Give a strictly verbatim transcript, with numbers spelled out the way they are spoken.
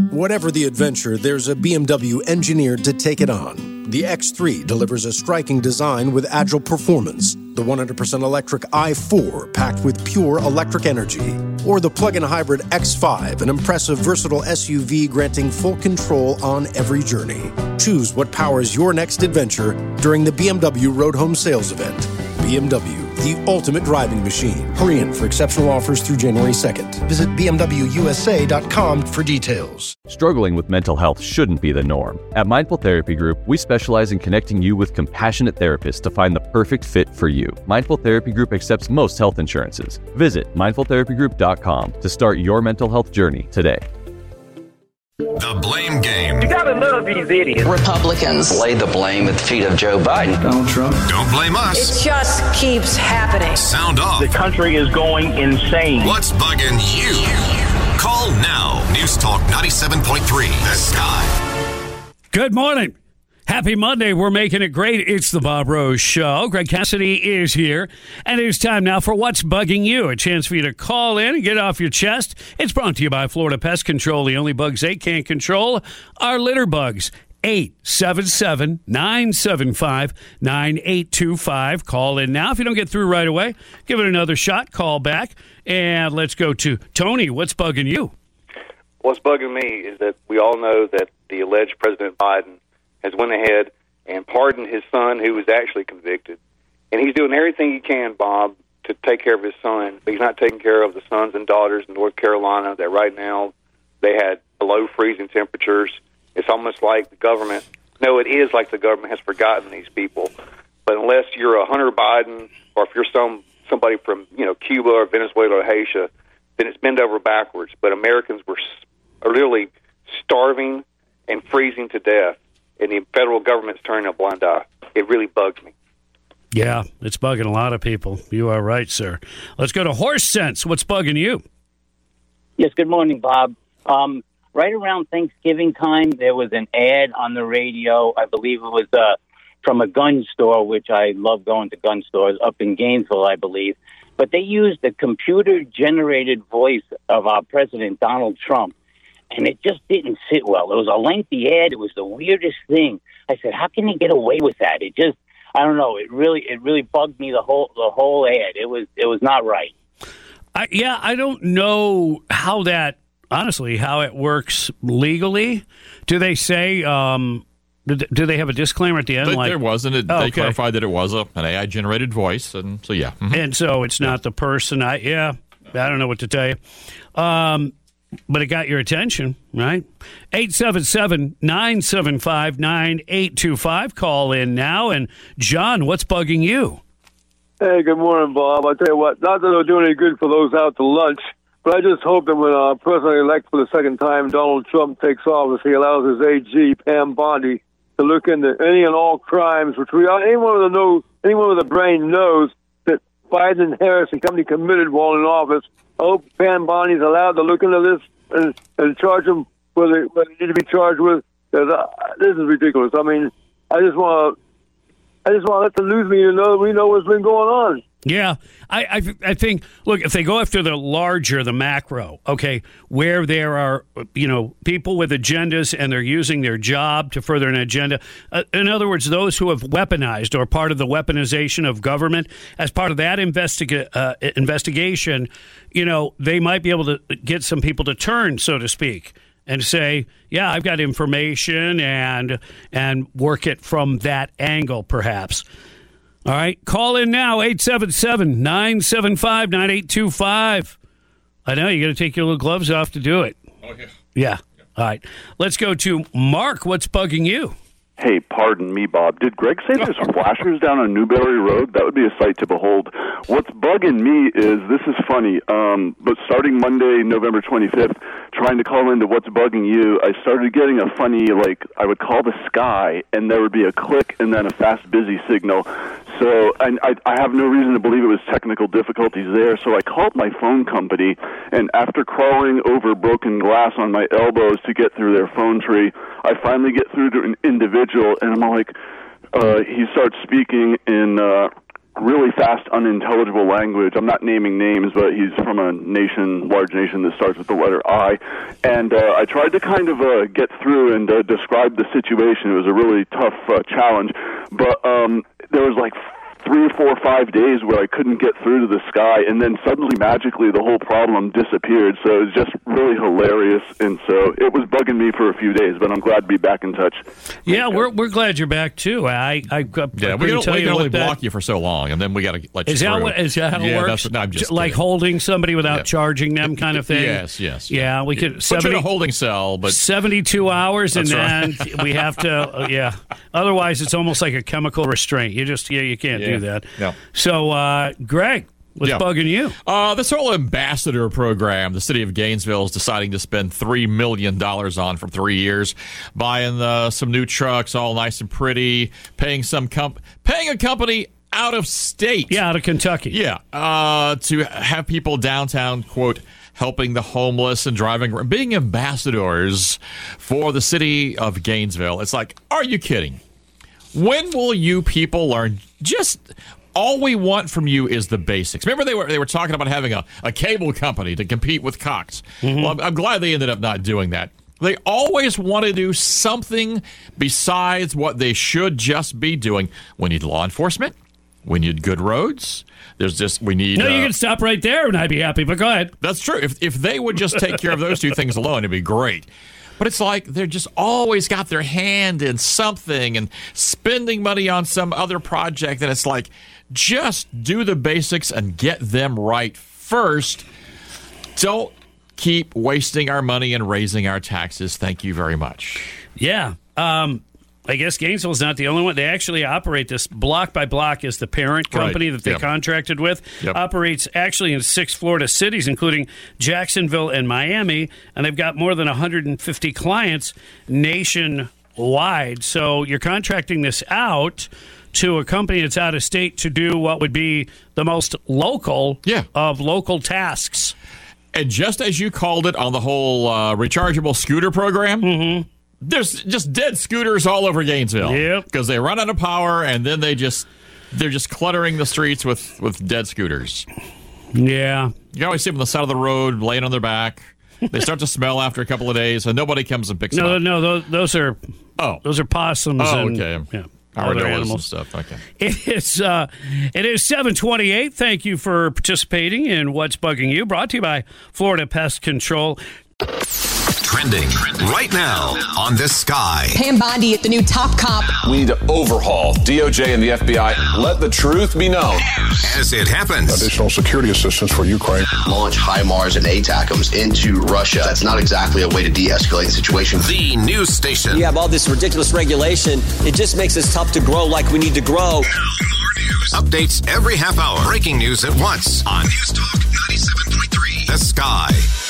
Whatever the adventure, there's a B M W engineered to take it on. The X three delivers a striking design with agile performance. The one hundred percent electric i four, packed with pure electric energy. Or the plug-in hybrid X five, an impressive, versatile S U V granting full control on every journey. Choose what powers your next adventure during the B M W Road Home Sales Event. B M W, the ultimate driving machine. Hurry in for exceptional offers through January second. Visit b m w u s a dot com for details. Struggling with mental health shouldn't be the norm. At Mindful Therapy Group, we specialize in connecting you with compassionate therapists to find the perfect fit for you. Mindful Therapy Group accepts most health insurances. Visit mindful therapy group dot com to start your mental health journey today. The Blame Game. You gotta love these idiots. Republicans lay the blame at the feet of Joe Biden. Donald Trump. Don't blame us. It just keeps happening. Sound off. The country is going insane. What's bugging you? Call now. News Talk ninety-seven point three. The Sky. Good morning. Happy Monday. We're making it great. It's the Bob Rose Show. Greg Cassidy is here. And it's time now for What's Bugging You, a chance for you to call in and get off your chest. It's brought to you by Florida Pest Control. The only bugs they can't control are litter bugs. eight seven seven, nine seven five, nine eight two five. Call in now. If you don't get through right away, give it another shot. Call back. And let's go to Tony. What's bugging you? What's bugging me is that we all know that the alleged President Biden has went ahead and pardoned his son, who was actually convicted. And he's doing everything he can, Bob, to take care of his son. But he's not taking care of the sons and daughters in North Carolina that right now they had below freezing temperatures. It's almost like the government, no, it is like the government has forgotten these people. But unless you're a Hunter Biden or if you're some somebody from, you know, Cuba or Venezuela or Haiti, then it's bent over backwards. But Americans were are literally starving and freezing to death. And the federal government's turning a blind eye. It really bugs me. Yeah, it's bugging a lot of people. You are right, sir. Let's go to Horse Sense. What's bugging you? Yes, good morning, Bob. Um, right around Thanksgiving time, there was an ad on the radio. I believe it was uh, from a gun store, which I love going to gun stores, up in Gainesville, I believe. But they used the computer-generated voice of our president, Donald Trump. And it just didn't sit well. It was a lengthy ad. It was the weirdest thing. I said, "How can he get away with that?" It just, I don't know. It really, it really bugged me. The whole, the whole ad. It was, it was not right. I, yeah, I don't know how that, honestly, how it works legally. Do they say? Um, do, do they have a disclaimer at the end? But like, there wasn't. It, oh, they okay. clarified that it was a, an A I generated voice, and so yeah. Mm-hmm. And so it's not the person. I yeah, I don't know what to tell you. Um, But it got your attention, right? eight seven seven, nine seven five, nine eight two five. Call in now. And, John, what's bugging you? Hey, good morning, Bob. I tell you what, not that it'll do any good for those out to lunch, but I just hope that when uh, President-elect for the second time, Donald Trump, takes office, he allows his A G, Pam Bondi, to look into any and all crimes, which we anyone with a know, anyone with a brain knows that Biden and Harris and company committed while in office. I hope Pam Bondi's allowed to look into this and, and charge them what they, what they need to be charged with. Because uh, this is ridiculous. I mean, I just want to, I just want to let the news media know that we know what's been going on. Yeah, I, I, I think, look, if they go after the larger, the macro, okay, where there are, you know, people with agendas and they're using their job to further an agenda. Uh, in other words, those who have weaponized or part of the weaponization of government, as part of that investiga- uh, investigation, you know, they might be able to get some people to turn, so to speak, and say, yeah, I've got information and and work it from that angle, perhaps. All right, call in now, eight seven seven, nine seven five, nine eight two five. I know, you got to take your little gloves off to do it. Oh, yeah. Yeah. All right. Let's go to Mark. What's bugging you? Hey, pardon me, Bob. Did Greg say there's flashers down on Newberry Road? That would be a sight to behold. What's bugging me is, this is funny, um, but starting Monday, November twenty-fifth, trying to call into What's Bugging You, I started getting a funny, like, I would call the sky, and there would be a click and then a fast busy signal. So and I, I have no reason to believe it was technical difficulties there, so I called my phone company, and after crawling over broken glass on my elbows to get through their phone tree, I finally get through to an individual, and I'm like, uh, he starts speaking in uh, really fast, unintelligible language. I'm not naming names, but he's from a nation, large nation that starts with the letter I. And uh, I tried to kind of uh, get through and uh, describe the situation. It was a really tough uh, challenge. But um, there was like three, four, five days where I couldn't get through to this guy, and then suddenly, magically, the whole problem disappeared. So it was just really hilarious, and so it was bugging me for a few days. But I'm glad to be back in touch. Yeah, we're we're glad you're back too. I I, I yeah, we can, tell we you can only what that, block you for so long, and then we got to let you is that through. what, is that how yeah, it works? That's, no, I'm just like kidding. holding somebody without Yeah. charging them, kind of thing. Yes, yes. Yeah, we could Put seventy you in a holding cell, but seventy-two hours, and That's then right. we have to. Uh, yeah, otherwise it's almost like a chemical restraint. You just yeah, you can't Yeah. do that. No. So, uh, Greg, what's Yeah. bugging you? Uh, this whole ambassador program, the city of Gainesville is deciding to spend three million dollars on for three years, buying uh, some new trucks, all nice and pretty, paying some comp- paying a company out of state. Yeah, out of Kentucky. Yeah, uh, to have people downtown, quote, helping the homeless and driving, being ambassadors for the city of Gainesville. It's like, are you kidding? When will you people learn just... All we want from you is the basics. Remember, they were they were talking about having a, a cable company to compete with Cox. Mm-hmm. Well, I'm, I'm glad they ended up not doing that. They always want to do something besides what they should just be doing. We need law enforcement. We need good roads. There's just we need. No, uh, you can stop right there, and I'd be happy. But go ahead. That's true. If if they would just take care of those two things alone, it'd be great. But it's like they're just always got their hand in something and spending money on some other project. And it's like, just do the basics and get them right first. Don't keep wasting our money and raising our taxes. Thank you very much. Yeah. Um, I guess Gainesville's not the only one. They actually operate this. Block by Block is the parent company Right. that they Yep. contracted with. Yep. Operates actually in six Florida cities, including Jacksonville and Miami, and they've got more than one hundred fifty clients nationwide. So you're contracting this out to a company that's out of state to do what would be the most local Yeah. of local tasks. And just as you called it on the whole uh, rechargeable scooter program, Mm-hmm. there's just dead scooters all over Gainesville. Yep. Because they run out of power, and then they just they're just cluttering the streets with, with dead scooters. Yeah. You always see them on the side of the road, laying on their back. They start to smell after a couple of days, and nobody comes and picks No, them up. no, those, those are Oh, those are possums. oh, and, okay. Yeah, Armadillos other and animals. stuff. Okay. It is uh, it is seven twenty-eight. Thank you for participating in What's Bugging You, brought to you by Florida Pest Control. Trending right now on The Sky. Pam Bondi at the new Top Cop. We need to overhaul D O J and the F B I. Let the truth be known. As it happens. Additional security assistance for Ukraine. Launch HIMARS and ATACMS into Russia. That's not exactly a way to de-escalate the situation. The news station. You have all this ridiculous regulation. It just makes us tough to grow like we need to grow. Updates every half hour. Breaking news at once on News Talk ninety-seven point three. The Sky.